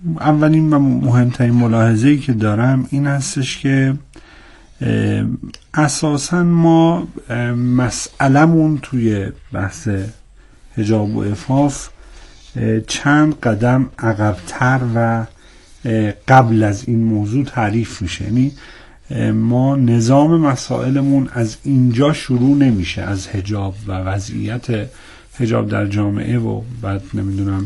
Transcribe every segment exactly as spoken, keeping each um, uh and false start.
اولین و مهمترین ملاحظه‌ای که دارم این هستش که اساساً ما مسئلمون توی بحث حجاب و عفاف چند قدم عقب‌تر و قبل از این موضوع تعریف میشه. یعنی ما نظام مسائلمون از اینجا شروع نمیشه، از حجاب و وضعیت حجاب در جامعه و بعد نمیدونم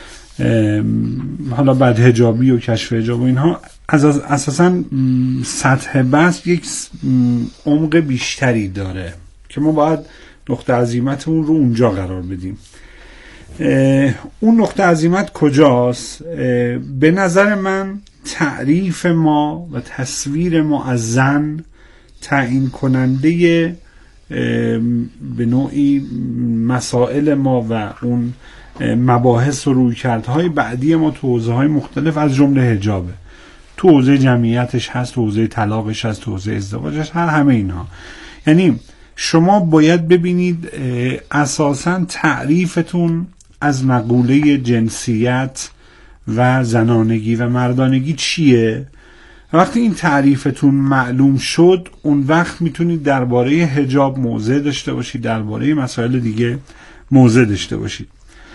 حالا بعد حجابی و کشف حجاب و اینها. از اساساً سطح بحث یک عمق بیشتری داره که ما باید نقطه عزیمتمون رو اونجا قرار بدیم. اون نقطه عزیمت کجاست؟ به نظر من تعریف ما و تصویر ما از زن تعیین کننده به نوعی مسائل ما و اون مباحث و رویکردهای بعدی ما تو حوزه‌های مختلف از جمله حجابه. تو حوزه جمعیتش هست، تو حوزه طلاقش هست، تو حوزه ازدواجش، هر همه اینها. یعنی شما باید ببینید اساساً تعریفتون از مقوله جنسیت و زنانگی و مردانگی چیه. وقتی این تعریفتون معلوم شد، اون وقت میتونید درباره حجاب موضع داشته باشید، درباره مسائل دیگه موضع داشته باشید.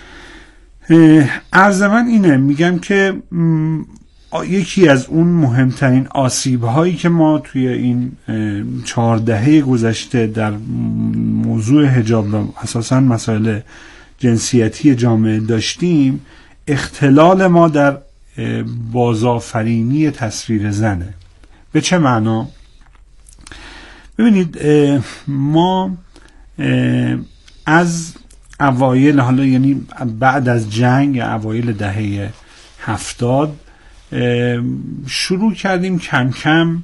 عرض من اینه، میگم که یکی از اون مهمترین آسیب هایی که ما توی این چهار دهه گذشته در موضوع حجاب و اساساً مسائل جنسیتی جامعه داشتیم، اختلال ما در بازآفرینی تصویر زنه. به چه معنا؟ ببینید ما از اوایل، حالا یعنی بعد از جنگ، اوایل دهه هفتاد شروع کردیم کم کم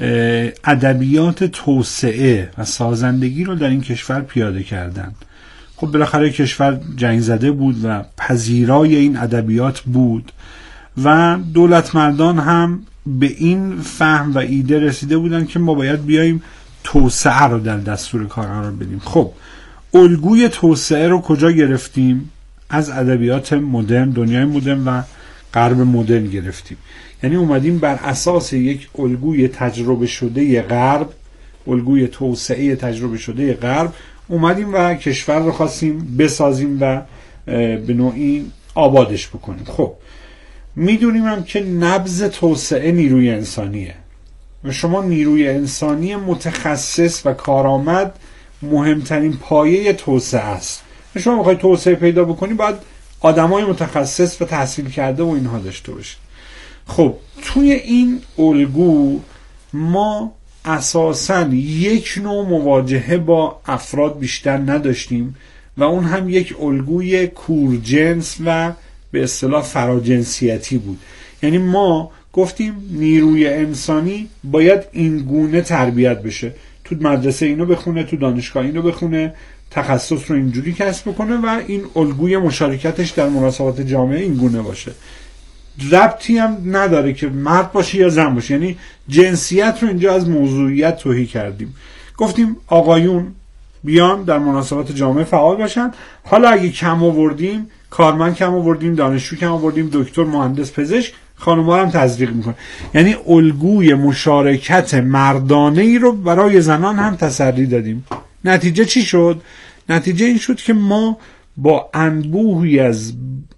ادبیات توسعه و سازندگی رو در این کشور پیاده کردن. خب بالاخره کشور جنگ زده بود و پذیرای این ادبیات بود و دولت مردان هم به این فهم و ایده رسیده بودن که ما باید بیاییم توسعه رو در دستور کار قرار بدیم. خب الگوی توسعه رو کجا گرفتیم؟ از ادبیات مدرن، دنیای مدرن و غرب مدرن گرفتیم. یعنی اومدیم بر اساس یک الگوی تجربه شده غرب، الگوی توسعه تجربه شده غرب، اومدیم و کشور رو خواستیم بسازیم و به نوعی آبادش بکنیم. خب میدونیم هم که نبض توسعه نیروی انسانیه و شما نیروی انسانی متخصص و کارآمد مهمترین پایه توسعه است. شما میخواید توسعه پیدا بکنی باید آدمای متخصص و تحصیل کرده و اینها داشته باشید. خب توی این الگو ما اساساً یک نوع مواجهه با افراد بیشتر نداشتیم و اون هم یک الگوی کورجنس و به اصطلاح فراجنسیتی بود. یعنی ما گفتیم نیروی انسانی باید این گونه تربیت بشه، تو مدرسه اینو بخونه، تو دانشگاه اینو بخونه، تخصص رو اینجوری کسب بکنه و این الگوی مشارکتش در مناسبات جامعه این گونه باشه. ربطی هم نداره که مرد باشه یا زن باشه. یعنی جنسیت رو اینجا از موضوعیت توهی کردیم. گفتیم آقایون بیان در مناسبات جامعه فعال باشن. حالا اگه کم آوردیم، کارمند کم آوردیم، دانشجو کم آوردیم، دکتر، مهندس، پزشک، خانم‌ها هم تزریق میکنه. یعنی الگوی مشارکت مردانه ای رو برای زنان هم تسری دادیم. نتیجه چی شد؟ نتیجه این شد که ما با انبوهی از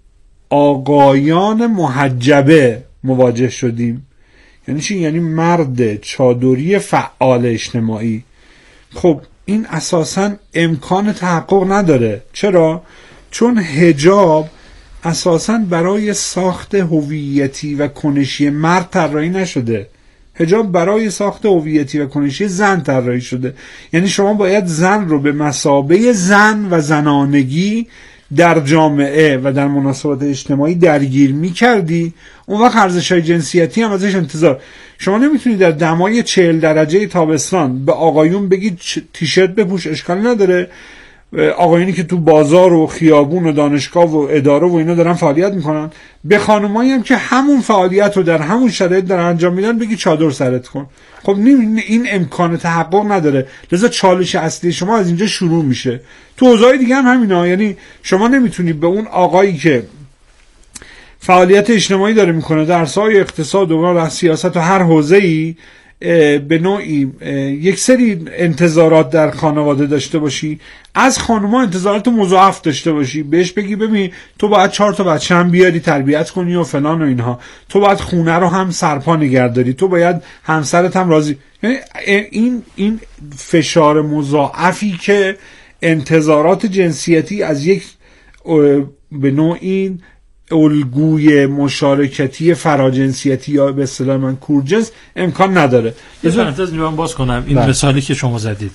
آقایان محجبه مواجه شدیم. یعنی چی؟ یعنی مرد چادری فعال اجتماعی. خب این اساساً امکان تحقق نداره. چرا؟ چون حجاب اساساً برای ساخت هویتی و کنشی مرد طراحی نشده. حجاب برای ساخت هویتی و کنشی زن طراحی شده. یعنی شما باید زن رو به مثابه زن و زنانگی در جامعه و در مناسبات اجتماعی درگیر می کردی. اون وقت ارزش‌های جنسیتی هم ازش انتظار. شما نمیتونی در دمای چهل درجه تابستان به آقایون بگید تیشرت بپوش، اشکال نداره. آقایونی که تو بازار و خیابون و دانشگاه و اداره و اینا دارن فعالیت میکنن، به خانمایی هم که همون فعالیت رو در همون شرایط دارن انجام میدن بگی چادر سرت کن. خب این امکان تحقق نداره. لذا چالش اصلی شما از اینجا شروع میشه. تو حوزه‌های دیگه هم همینا. یعنی شما نمیتونی به اون آقایی که فعالیت اجتماعی داره میکنه، درس‌های اقتصاد و سیاست و هر حوزه‌ای به نوعی یک سری انتظارات در خانواده داشته باشی، از خانوما انتظارات مضاعف داشته باشی، بهش بگی ببین تو باید چهار تا بچه هم بیاری تربیت کنی و فلان و اینها، تو باید خونه رو هم سرپا نگهداری، تو باید همسرت هم راضی. این این فشار مضاعفی که انتظارات جنسیتی از یک به نوعی الگوی مشارکتی فراجنسیتی یا به اصطلاح من کورجنس امکان نداره. یه پرانتز می‌خوام باز کنم این مثالی که شما زدید،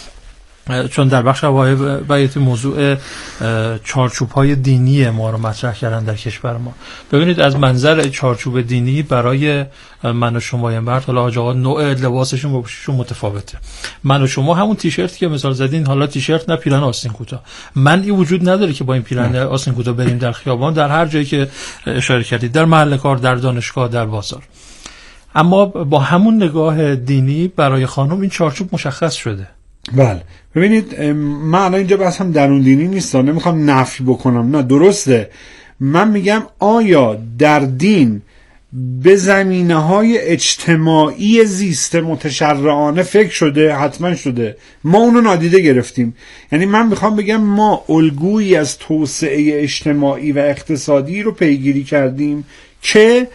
چون در بخش اوایل باید موضوع چارچوب‌های دینی ما رو مطرح کردن در کشور ما. ببینید از منظر چارچوب دینی برای من و شما مرد، حالا حاج آقا نوع لباسشون با پوششون متفاوته. من و شما همون تیشرت که مثال زدین، حالا تیشرت نه پیراهن آستین کوتاه، من این وجود نداره که با این پیراهن آستین کوتاه بریم در خیابان، در هر جایی که اشاره کردید، در محل کار، در دانشگاه، در بازار. اما با همون نگاه دینی برای خانم این چارچوب مشخص شده. بله ببینید، من الان اینجا بس هم درون دینی نیستم، نمیخوام نفی بکنم، نه درسته. من میگم آیا در دین به زمینه‌های اجتماعی زیست متشرعانه فکر شده؟ حتما شده، ما اونو نادیده گرفتیم. یعنی من میخوام بگم ما الگویی از توسعه اجتماعی و اقتصادی رو پیگیری کردیم که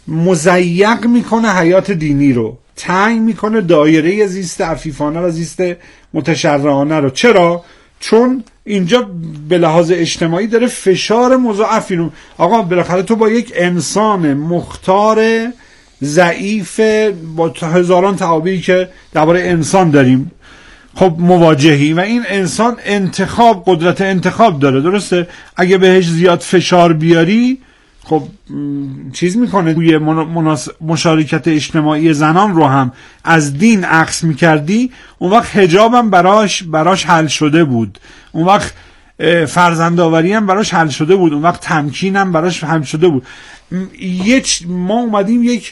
مضیق میکنه حیات دینی رو، تنگ میکنه دایره زیست عفیفانه و زیست متشرعانه رو. چرا؟ چون اینجا به لحاظ اجتماعی داره فشار مضاعفی رو. آقا بالاخره تو با یک انسان مختار ضعیف با هزاران تعابیری که درباره انسان داریم خب مواجهی، و این انسان انتخاب، قدرت انتخاب داره، درسته؟ اگه بهش زیاد فشار بیاری خب چیز میکنه، توی مناس... مشارکت اجتماعی زنان رو هم از دین عکس میکردی، اون وقت حجابم براش براش حل شده بود، اون وقت فرزندآوری هم براش حل شده بود، اون وقت تمکینم براش حل شده بود. یک ما اومدیم یک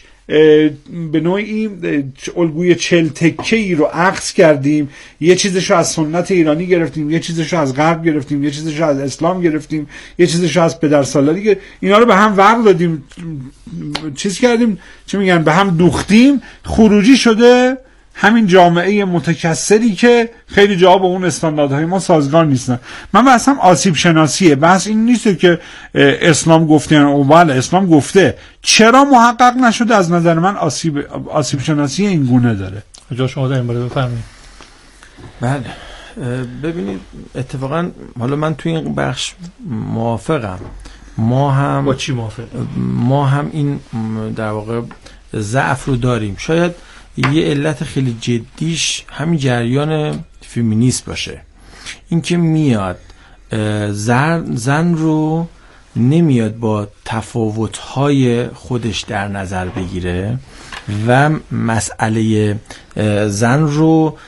به نوعی الگوی چل تکه ای رو عکس کردیم، یه چیزشو از سنت ایرانی گرفتیم، یه چیزشو از غرب گرفتیم، یه چیزشو از اسلام گرفتیم، یه چیزشو از پدرسالاری گرفتیم، اینا رو به هم ورق دادیم، چیز کردیم، چی میگن، به هم دوختیم، خروجی شده همین جامعه متکثری که خیلی جا با اون استانداردهای ما سازگار نیستن. من بحثم آسیب شناسیه، بحث این نیست که اسلام گفته یا اول اسلام گفته، چرا محقق نشده؟ از نظر من آسیب آسیب شناسی این گونه داره. جا شما در این باره بفرمایید. بله ببینید، اتفاقا حالا من توی این بخش موافقم. ما هم با چی موافق؟ ما هم این در واقع ضعف رو داریم. شاید یه علت خیلی جدیش همین جریان فمینیست باشه، این که میاد زن, زن رو نمیاد با تفاوت‌های خودش در نظر بگیره و مسئله زن رو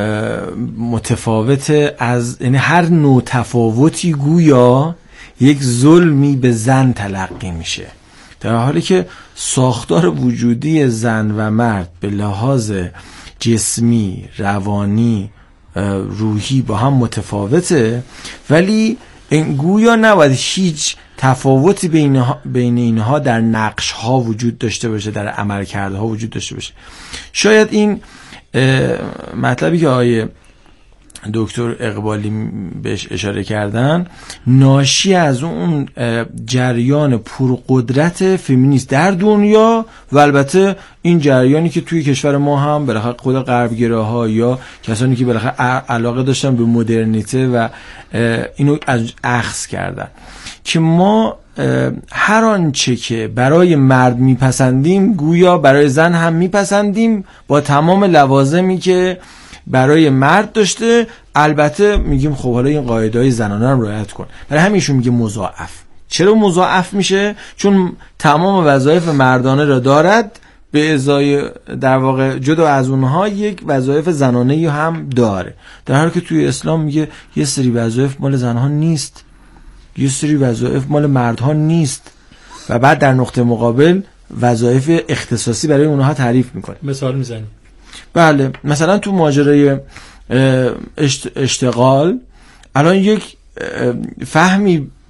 متفاوت از، یعنی هر نوع تفاوتی گویا یک ظلمی به زن تلقی میشه، در حالی که ساختار وجودی زن و مرد به لحاظ جسمی، روانی، روحی با هم متفاوته، ولی این گویا نباید هیچ تفاوتی بین, بین اینها در نقش ها وجود داشته باشه، در عملکردها وجود داشته باشه. شاید این مطلبی که آقای دکتر اقبالی بهش اشاره کردن ناشی از اون جریان پرقدرت فمینیست در دنیا و البته این جریانی که توی کشور ما هم بالاخره خود غربگراها یا کسانی که بالاخره علاقه داشتن به مدرنیته و اینو از اخذ کردن که ما هر آنچه که برای مرد میپسندیم گویا برای زن هم میپسندیم با تمام لوازمی که برای مرد داشته. البته میگیم خب حالا این قاعده‌های زنانه رو رعایت کن. برای همیشون میگه مضاعف. چرا مضاعف میشه؟ چون تمام وظایف مردانه را دارد، به ازای در واقع جدا از اونها یک وظایف زنانه‌ای هم داره، در حالی که توی اسلام میگه یه سری وظایف مال زنها نیست، یه سری وظایف مال مردها نیست، و بعد در نقطه مقابل وظایف اختصاصی برای اونها تعریف میکنه. مثال میزنی؟ بله، مثلا تو ماجرای اشتغال الان یک فهمی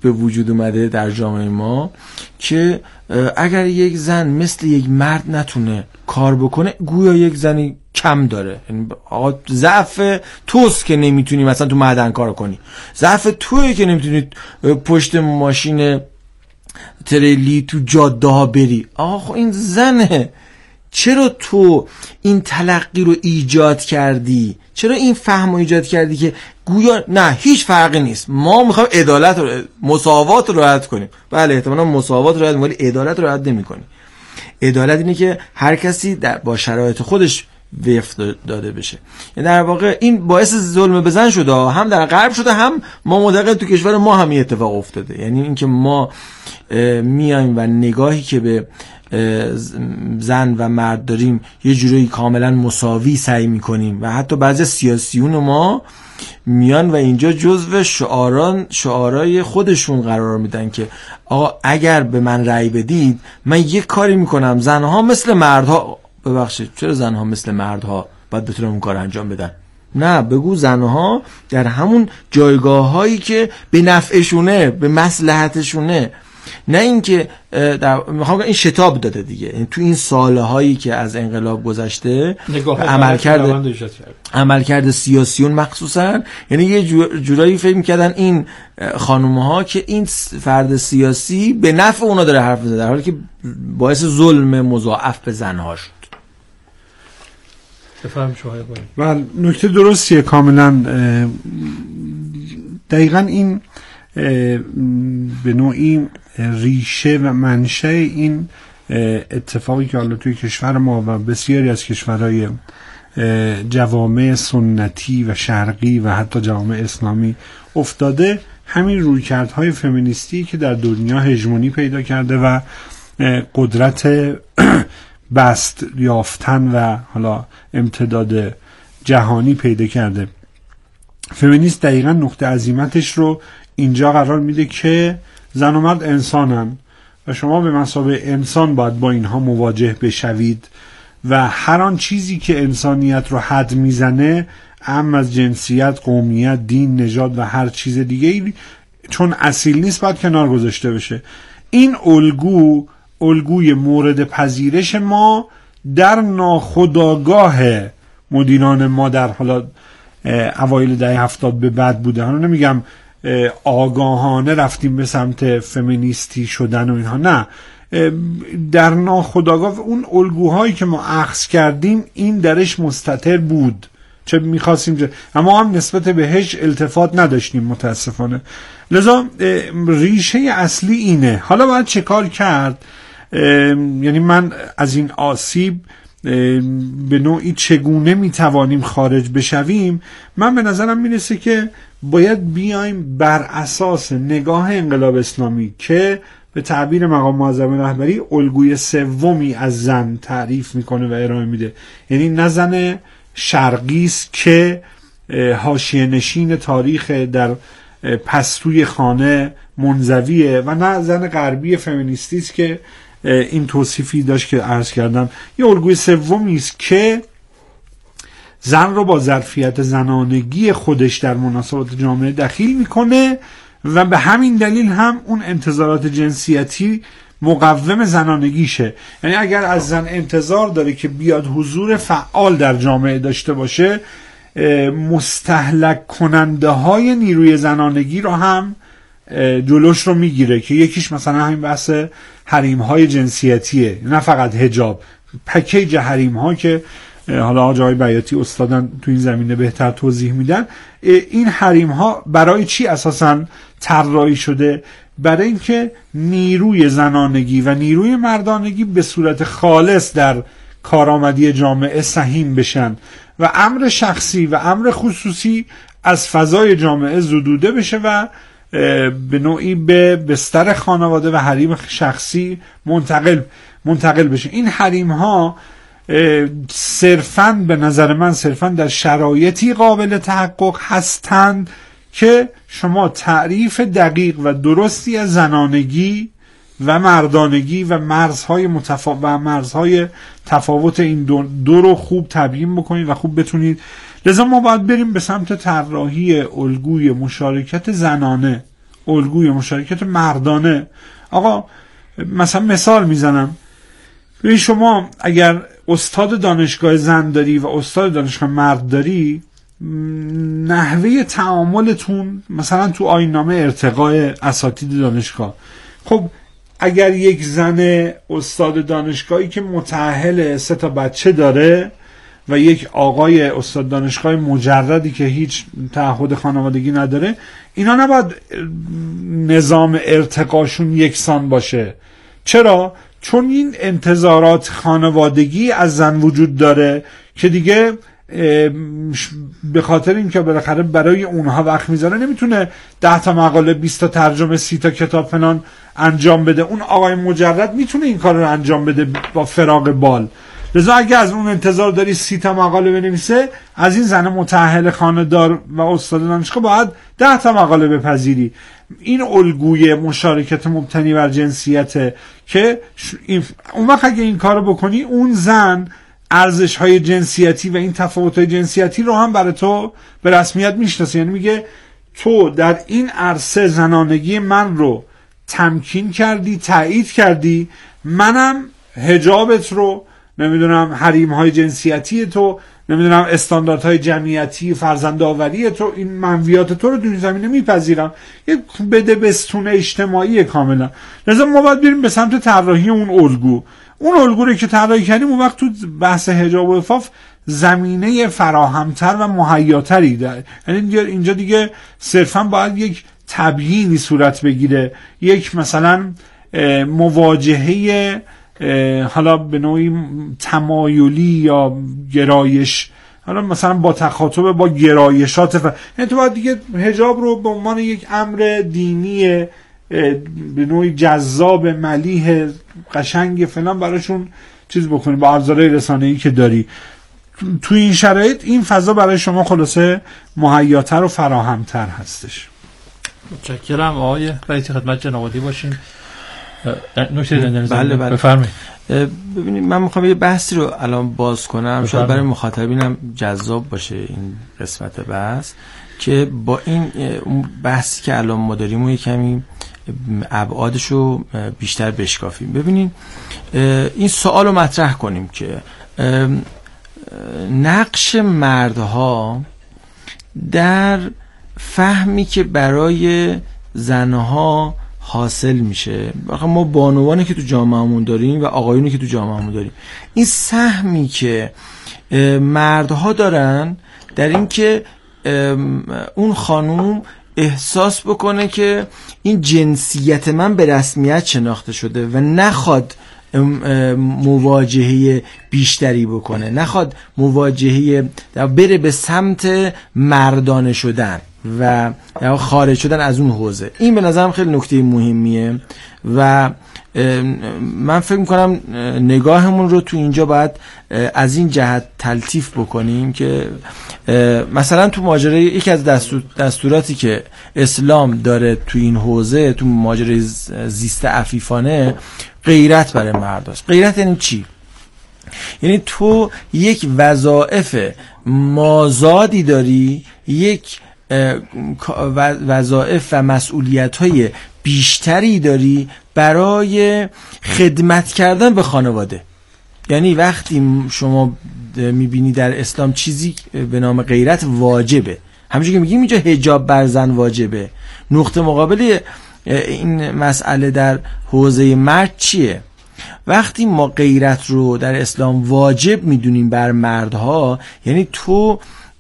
به وجود اومده در جامعه ما که اگر یک زن مثل یک مرد نتونه کار بکنه گویا یک زنی کم داره. یعنی آقا ضعف توست که نمیتونی مثلا تو معدن کار کنی، ضعف توئه که نمیتونی پشت ماشین تریلی تو جاده ها بری. آقا این زنه، چرا تو این تلقی رو ایجاد کردی؟ چرا این فهم رو ایجاد کردی که گویا نه هیچ فرقی نیست، ما میخوایم عدالت رو، مساوات رو رعایت کنیم؟ بله احتمالاً مساوات رو رعایت می‌کنی، ولی عدالت رو رعایت نمی‌کنی. عدالت اینه که هر کسی در با شرایط خودش وفق داده بشه. یعنی در واقع این باعث ظلم به زن شده، هم در غرب شده، هم ما معتقد تو کشور ما هم این اتفاق افتاده. یعنی اینکه ما میایم و نگاهی که به زن و مرد داریم یه جوری کاملا مساوی سعی میکنیم و حتی بعضی سیاسیون ما میان و اینجا جزو شعاران شعارای خودشون قرار میدن که آقا اگر به من رأی بدید من یک کاری میکنم، زنها مثل مردها. ببخشید چرا زنها مثل مردها باید بتونن اون کار انجام بدن؟ نه، بگو زنها در همون جایگاه هایی که به نفعشونه، به مصلحتشونه، نه اینکه میخوام این شتاب داده دیگه. این تو این سالهایی که از انقلاب گذشته عمل کرده عمل کرده سیاسیون مخصوصا، یعنی یه جورایی فکر می‌کردن این خانوم‌ها که این فرد سیاسی به نفع اونا داره حرف می‌زنه، در حالی که باعث ظلم مضاعف به زن‌ها شد. بفهم شما بگید. بله نکته درستیه کاملا. دقیقاً این به نوعی ریشه و منشأ این اتفاقی که حالا توی کشور ما و بسیاری از کشورهای جوامع سنتی و شرقی و حتی جوامع اسلامی افتاده، همین رویکردهای فمینیستی که در دنیا هژمونی پیدا کرده و قدرت بست یافتن و حالا امتداد جهانی پیدا کرده. فمینیست دقیقا نقطه عظیمتش رو اینجا قرار میده که زن و مرد انسانن و شما به مثابه انسان باید با اینها مواجه بشوید و هر آن چیزی که انسانیت رو حد میزنه، اهم از جنسیت، قومیت، دین، نژاد و هر چیز دیگه، چون اصیل نیست باید کنار گذاشته بشه. این الگو الگوی مورد پذیرش ما در ناخودآگاه مدیران ما در حالا اوایل دهه هفتاد به بعد بوده. حالا نمیگم آگاهانه رفتیم به سمت فمینیستی شدن و اینها، نه، در ناخودآگاه اون الگوهایی که ما اخذ کردیم این درش مستتر بود، چه میخواستیم اما هم نسبت بهش التفات نداشتیم متاسفانه. لذا ریشه اصلی اینه. حالا باید چه کار کرد؟ یعنی من از این آسیب به نوعی چگونه میتوانیم خارج بشویم؟ من به نظرم میرسه که باید بیایم بر اساس نگاه انقلاب اسلامی که به تعبیر مقام معظم رهبری الگوی سومی از زن تعریف میکنه و ارائه میده. یعنی نه زن شرقی است که حاشیه نشین تاریخ در پستوی خانه منزویه و نه زن غربی فمینیستی است که این توصیفی داشت که عرض کردم. یه الگوی سومی است که زن رو با ظرفیت زنانگی خودش در مناسبات جامعه دخیل میکنه و به همین دلیل هم اون انتظارات جنسیتی مقوم زنانگیشه. یعنی اگر از زن انتظار داره که بیاد حضور فعال در جامعه داشته باشه، مستهلک کننده های نیروی زنانگی رو هم جلوش رو میگیره که یکیش مثلا همین بحث حریم های جنسیتیه، نه فقط حجاب، پکیج حریم ها که حالا آقای بیاتی استادان تو این زمینه بهتر توضیح میدن. این حریم ها برای چی اساساً طراحی شده؟ برای اینکه نیروی زنانگی و نیروی مردانگی به صورت خالص در کارآمدی جامعه سهیم بشن و امر شخصی و امر خصوصی از فضای جامعه زدوده بشه و به نوعی به بستر خانواده و حریم شخصی منتقل منتقل بشه. این حریم ها صرفاً به نظر من صرفاً در شرایطی قابل تحقق هستند که شما تعریف دقیق و درستی از زنانگی و مردانگی و مرزهای متفا... و مرزهای تفاوت این دو, دو رو خوب تبیین بکنید و خوب بتونید. لذا ما باید بریم به سمت طراحی الگوی مشارکت زنانه، الگوی مشارکت مردانه. آقا مثلا مثال میزنم، ببین شما اگر استاد دانشگاه زن داری و استاد دانشگاه مرد داری، نحوه تعاملتون مثلا تو آیین‌نامه ارتقاء اساتید دانشگاه، خب اگر یک زن استاد دانشگاهی که متأهل سه تا بچه داره و یک آقای استاد دانشگاه مجردی که هیچ تعهد خانوادگی نداره، اینا نباید نظام ارتقاشون یکسان باشه. چرا؟ چون این انتظارات خانوادگی از زن وجود داره که دیگه به خاطر اینکه بالاخره برای اونها وقت میذاره نمیتونه ده تا مقاله، بیست تا ترجمه، سی تا کتاب فلان انجام بده. اون آقای مجرد میتونه این کار رو انجام بده با فراغ بال. لذا اگه از اون انتظار داری سی تا مقاله بنویسه، از این زن متأهل خانه‌دار و استاد دانشگاه باید ده تا مقاله بپذیری. این الگوی مشارکت مبتنی بر جنسیته که اون وقت اگه این کارو بکنی، اون زن ارزش‌های جنسیتی و این تفاوت‌های جنسیتی رو هم برای تو به رسمیت میشناسه. یعنی میگه تو در این عرصه زنانگی من رو تمکین کردی، تایید کردی، منم حجابت رو، نمیدونم حریم‌های جنسیتی تو، نمیدونم استانداردهای جمعیتی، فرزندآوری تو، این منویات تو رو در این زمینه میپذیرم. یک بده بستون اجتماعی کاملا. لذا ما باید بریم به سمت طراحی اون الگو. اون الگو رو که طراحی کردیم، اون وقت تو بحث حجاب و عفاف زمینه فراهمتر و مهیاتری داره. یعنی اینجا دیگه صرفا باید یک تبیینی صورت بگیره، یک مثلا مواجهه حالا به نوعی تمایلی یا گرایش، حالا مثلا با تخاطب با گرایشات ف... یعنی تو باید دیگه حجاب رو به عنوان یک امر دینی به نوعی جذاب، ملیح، قشنگ فلان براشون چیز بکنی با ابزارهای رسانه‌ای که داری. تو این شرایط این فضا برای شما خلاصه مهیاتر و فراهمتر هستش. متشکرم آقای رئیسی، خدمت جناب عالی باشین. نکته دیگه بله بله بفرمایید. ببینید من میخوام یه بحثی رو الان باز کنم، شاید برای مخاطبینم جذاب باشه این قسمت بحث، که با این بحثی که الان ما داریم و یه کمی ابعادش رو بیشتر بشکافیم. ببینید این سوال رو مطرح کنیم که نقش مردها در فهمی که برای زنها حاصل میشه، ما بانوانی که تو جامعهمون داریم و آقایونی که تو جامعهمون داریم، این سهمی که مردها دارن در این که اون خانوم احساس بکنه که این جنسیت من به رسمیت شناخته شده و نخواد مواجهه بیشتری بکنه، نخواد مواجهه بره به سمت مردانه شدن و خارج شدن از اون حوزه. این به نظرم خیلی نکته مهمیه و من فکر میکنم نگاهمون رو تو اینجا باید از این جهت تلطیف بکنیم که مثلا تو ماجرای یکی از دستور دستوراتی که اسلام داره تو این حوزه، تو ماجرای زیست عفیفانه، غیرت برای مرد است. غیرت یعنی چی؟ یعنی تو یک وظایف مازادی داری، یک وظایف و مسئولیت‌های بیشتری داری برای خدمت کردن به خانواده. یعنی وقتی شما میبینی در اسلام چیزی به نام غیرت واجبه، همونجوری که میگیم اینجا حجاب بر زن واجبه، نقطه مقابل این مسئله در حوزه مرد چیه؟ وقتی ما غیرت رو در اسلام واجب میدونیم بر مردها، یعنی تو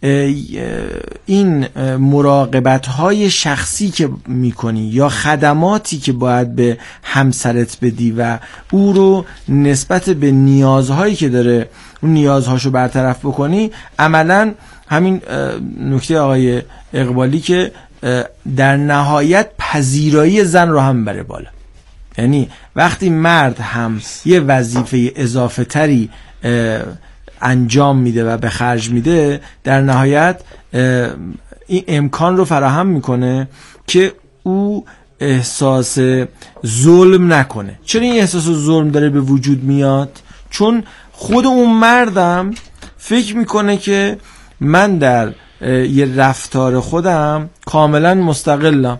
این مراقبت‌های شخصی که میکنی یا خدماتی که باید به همسرت بدی و او رو نسبت به نیازهایی که داره اون نیازهاشو برطرف بکنی، عملاً همین نکته آقای اقبالی که در نهایت پذیرایی زن رو هم بره بالا. یعنی وقتی مرد هم یه وظیفه اضافه تری انجام میده و به خرج میده، در نهایت این امکان رو فراهم میکنه که او احساس ظلم نکنه. چرا این احساس ظلم داره به وجود میاد؟ چون خود اون مردم فکر میکنه که من در یه رفتار خودم کاملا مستقلم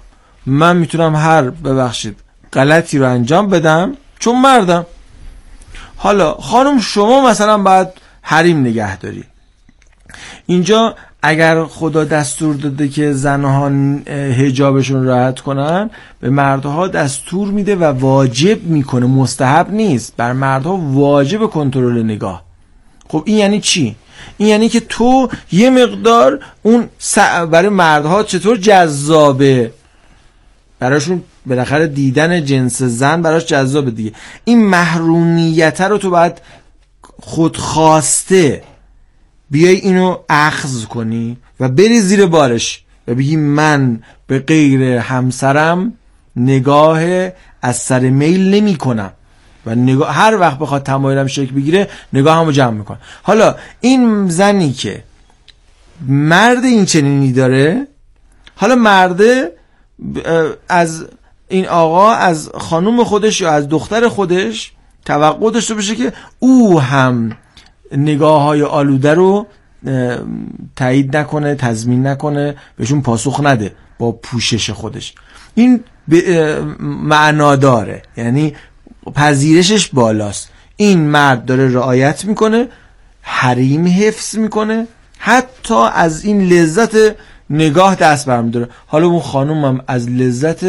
من میتونم هر ببخشید غلطی رو انجام بدم چون مردم. حالا خانم شما مثلا باید حریم نگه داری. اینجا اگر خدا دستور داده که زنها حجابشون راحت کنن، به مردها دستور میده و واجب میکنه، مستحب نیست، بر مردها واجب کنترل نگاه. خب این یعنی چی؟ این یعنی که تو یه مقدار اون برای مردها چطور جذابه، براشون بالاخره دیدن جنس زن براش جذابه دیگه، این محرومیت رو تو باید خودخواسته بیای اینو اخذ کنی و بری زیر بارش و بگی من به غیر همسرم نگاه از سر میل نمی کنم و نگاه هر وقت بخواد تمایلم شکل بگیره نگاه همو جمع میکنم. حالا این زنی که مرد این چنینی داره، حالا مرده از این آقا از خانوم خودش یا از دختر خودش توقع داشته باشه که او هم نگاه های آلوده رو تایید نکنه، تضمین نکنه، بهشون پاسخ نده با پوشش خودش. این معنا داره، یعنی پذیرشش بالاست. این مرد داره رعایت میکنه، حریم حفظ میکنه، حتی از این لذت نگاه دست برمیداره. حالا اون خانوم هم از لذت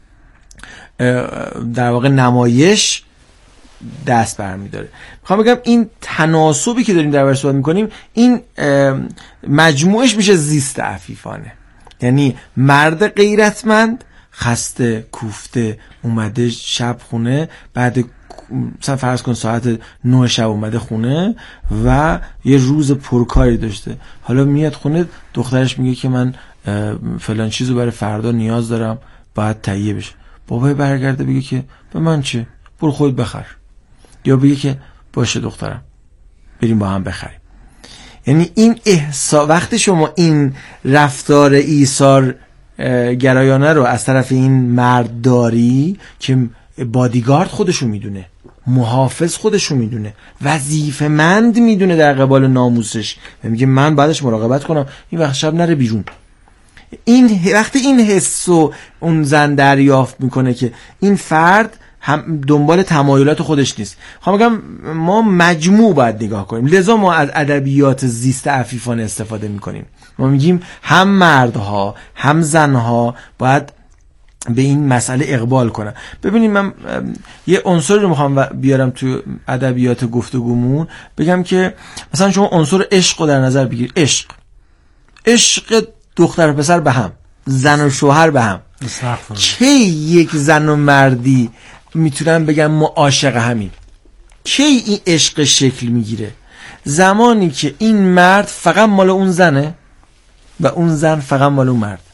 در واقع نمایش دست برمیداره. میخوام بگم این تناسبی که داریم در بارش صحبت میکنیم، این مجموعش میشه زیست عفیفانه. یعنی مرد غیرتمند خسته کوفته اومده شب خونه، بعد مثلا فرض کن ساعت نه شب اومده خونه و یه روز پرکاری داشته، حالا میاد خونه دخترش میگه که من فلان چیزو برای فردا نیاز دارم باید تهیه بشه. بابای برگرده بگه که به من چه، برو خود بخر، یا بگه که باشه دخترم بریم با هم بخریم. یعنی این احساس وقتی شما این رفتار ایثار گرایانه رو از طرف این مرد داری که بادیگارد خودشو میدونه، محافظ خودشو میدونه، وظیفه مند میدونه در قبال ناموسش و میگه من بعدش مراقبت کنم این وقت شب نره بیرون. این وقتی این حسو اون زن دریافت میکنه که این فرد هم دنبال تمایلات خودش نیست، خواهم بگم ما مجموع باید نگاه کنیم. لذا ما از ادبیات زیست عفیفانه استفاده میکنیم. ما میگیم هم مردها هم زنها باید به این مسئله اقبال کنن. ببینید من یه عنصری رو میخوام بیارم تو ادبیات گفتگومون، بگم که مثلا شما عنصر عشق رو در نظر بگیر. عشق عشق دختر و پسر به هم، زن و شوهر به هم. چه یک زن و مردی میتونن بگم ما عاشق همین؟ کی این عشق شکل میگیره؟ زمانی که این مرد فقط مال اون زنه و اون زن فقط مال اون مرد.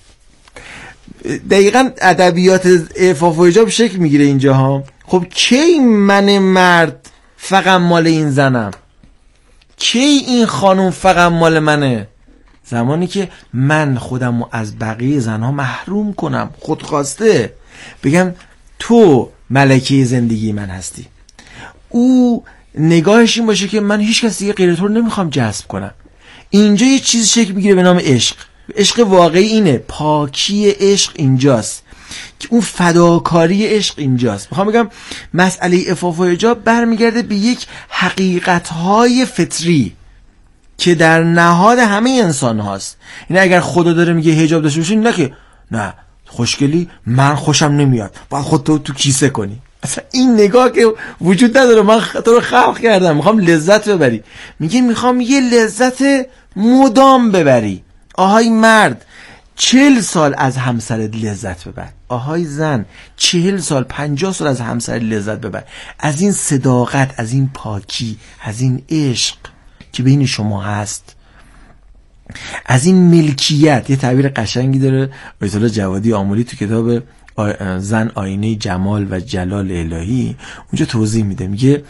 دقیقاً ادبیات عفاف و حجاب شکل میگیره اینجا ها. خب کی من مرد فقط مال این زنم؟ کی این خانم فقط مال منه؟ زمانی که من خودم رو از بقیه زنها محروم کنم، خودخواسته بگم تو ملکه زندگی من هستی. او نگاهش این باشه که من هیچ کس دیگه غیر تو رو نمیخوام جذب کنم. اینجا یه چیز شکل میگیره به نام عشق. عشق واقعی اینه، پاکی عشق اینجاست، که اون فداکاری عشق اینجاست. میخوام بگم مسئله عفاف و حجاب برمیگرده به یک حقیقت‌های فطری که در نهاد همه انسان هاست. این اگر خدا داره میگه حجاب داشته باشین، نه که نه خوشگلی من خوشم نمیاد باید خود تو تو کیسه کنی. اصلا این نگاه که وجود نداره. من تو رو خلق کردم میخوام لذت ببری. میگه میخوام یه لذت مدام ببری. آهای مرد چهل سال از همسرت لذت ببر. آهای زن چهل سال پنجاه سال از همسرت لذت ببر. از این صداقت، از این پاکی، از این عشق که بین شما هست، از این ملکیت. یه تعبیر قشنگی داره آیت الله جوادی آملی تو کتاب زن آینه جمال و جلال الهی، اونجا توضیح میده. میگه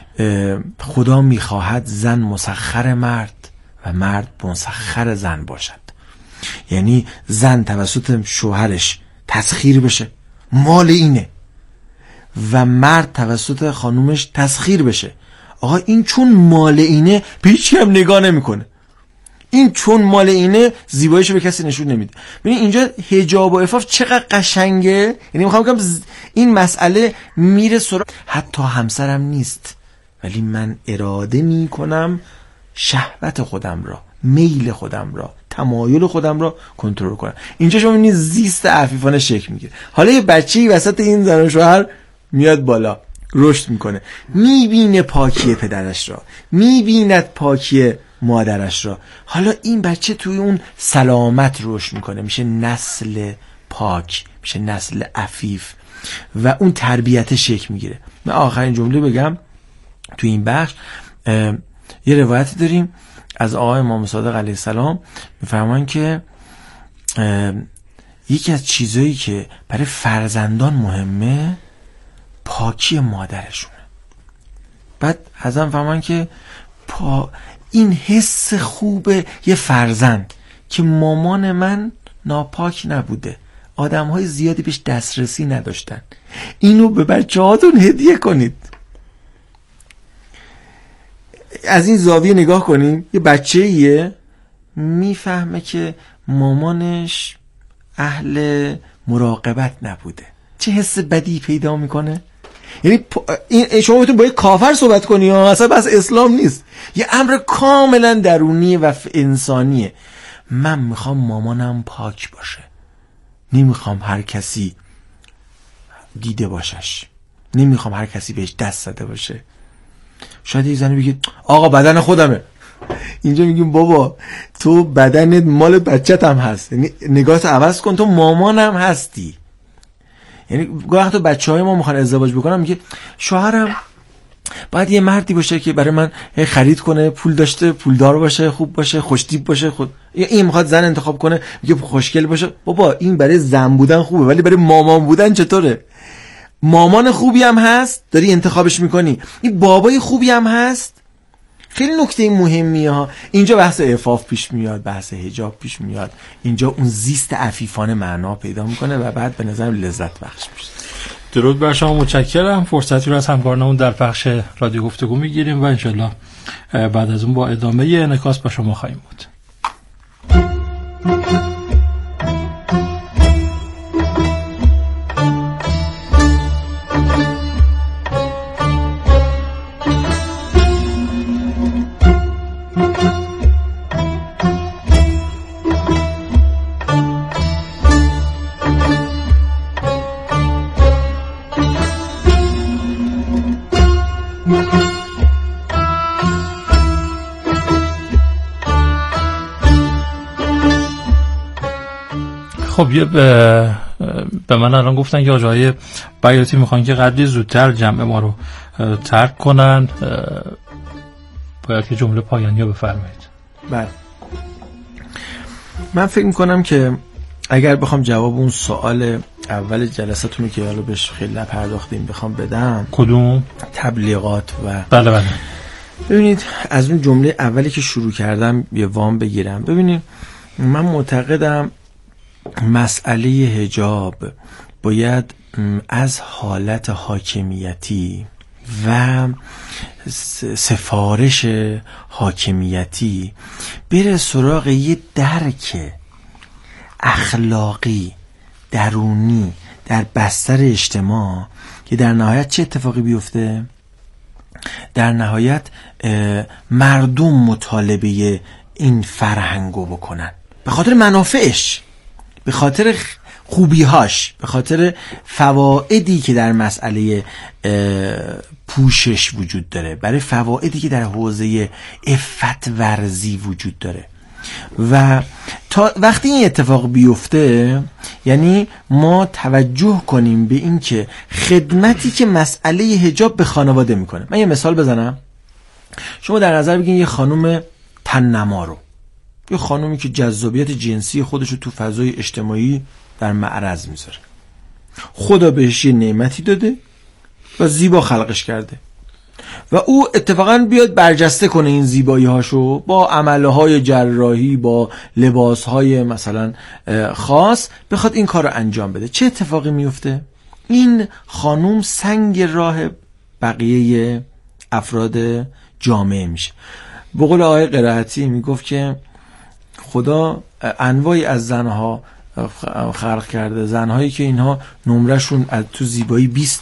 خدا میخواهد زن مسخر مرد و مرد مسخر زن باشد. یعنی زن توسط شوهرش تسخیر بشه، مال اینه، و مرد توسط خانومش تسخیر بشه. آقا این چون مال اینه به هیچ هم نگاه نمیکنه. این چون مال اینه زیباییشو به کسی نشون نمیده. ببین اینجا حجاب و عفاف چقدر قشنگه. یعنی میخوام بگم این مسئله میره سراغ حتی همسرم نیست ولی من اراده میکنم شهوت خودم را، میل خودم را، تمایل خودم را کنترل کنم. اینجا شما میبینید زیست عفیفانه شکل میگیره. حالا یه بچه‌ای وسط این زن و شوهر میاد بالا، رشد میکنه، میبینه پاکی پدرش را، میبیند پاکی مادرش را. حالا این بچه توی اون سلامت رشد میکنه، میشه نسل پاک، میشه نسل عفیف و اون تربیت شکل میگیره. من آخرین جمله بگم توی این بخش. یه روایتی داریم از آقای امام صادق علیه السلام، میفرمان که یکی از چیزایی که برای فرزندان مهمه پاکی مادرشونه. بعد حضرت فرمان که پا این حس خوبه یه فرزند که مامان من ناپاک نبوده، آدم‌های زیادی بهش دسترسی نداشتن، اینو به بچه‌هاتون هدیه کنید. از این زاویه نگاه کنیم، یه بچه‌ایه میفهمه که مامانش اهل مراقبت نبوده، چه حس بدی پیدا میکنه. یعنی این شما بتون با یه کافر صحبت کنی ها، اصلا بس اسلام نیست، یه امر کاملا درونیه و انسانیه. من میخوام مامانم پاک باشه، نمیخوام هر کسی دیده باشش، نمیخوام هر کسی بهش دست زده باشه. شاید یه زنی بگه آقا بدن خودمه. اینجا میگیم بابا تو بدنت مال بچت هم هست، یعنی نگاهت عوض کن، تو مامانم هستی. یعنی گاهی وقتا بچهای ما میخوان ازدواج بکنن، میگه شوهرم باید یه مردی باشه که برای من خرید کنه، پول داشته، پولدار باشه، خوب باشه، خوشتیپ باشه. خود این میخواد زن انتخاب کنه، میگه خوشگل باشه. بابا این برای زن بودن خوبه ولی برای مامان بودن چطوره؟ مامان خوبی هم هست داری انتخابش میکنی، این بابای خوبی هم هست. خیلی نکته مهمیه ها. اینجا بحث عفاف پیش میاد، بحث حجاب پیش میاد، اینجا اون زیست عفیفانه معنا پیدا میکنه و بعد به نظر لذت بخش میشه. درود بر شما، متشکرم. فرصتی رو از همکارانمون در بخش رادیو گفتگو میگیریم و انشالله بعد از اون با ادامه انعکاس با شما خواهیم بود. خب یه به, به من الان گفتن که آجای بیاتی میخوان که قدری زودتر جمع ما رو ترک کنن، باید که جمله پایانی رو بفرمایید. بله، من فکر میکنم که اگر بخوام جواب اون سوال اول جلساتونو که حالا بهش خیلی نپرداختیم بخوام بدم، کدوم؟ تبلیغات و بله بله. ببینید از اون جمله اولی که شروع کردم یه وام بگیرم. ببینید من معتقدم مسئله حجاب باید از حالت حاکمیتی و سفارش حاکمیتی بره سراغ یه درک اخلاقی درونی در بستر اجتماع که در نهایت چه اتفاقی بیفته؟ در نهایت مردم مطالبه این فرهنگو بکنن به خاطر منافعش، به خاطر خوبیهاش، به خاطر فوائدی که در مسئله پوشش وجود داره، برای فوائدی که در حوزه عفت ورزی وجود داره. و تا وقتی این اتفاق بیفته یعنی ما توجه کنیم به این که خدمتی که مسئله حجاب به خانواده میکنه. من یه مثال بزنم. شما در نظر بگین یه خانم تن‌نما رو، یه خانومی که جذابیت جنسی خودش رو تو فضای اجتماعی در معرض میذاره، خدا بهش یه نعمتی داده و زیبا خلقش کرده و او اتفاقا بیاد برجسته کنه این زیبایی هاشو با عمله های جراحی، با لباس های مثلا خاص، بخواد این کار رو انجام بده. چه اتفاقی میفته؟ این خانوم سنگ راه بقیه افراد جامعه میشه. به قول آقای قرائتی میگفت که خدا انواعی از زنها خلق کرده، زنهایی که اینها نمرشون از تو زیبایی بیست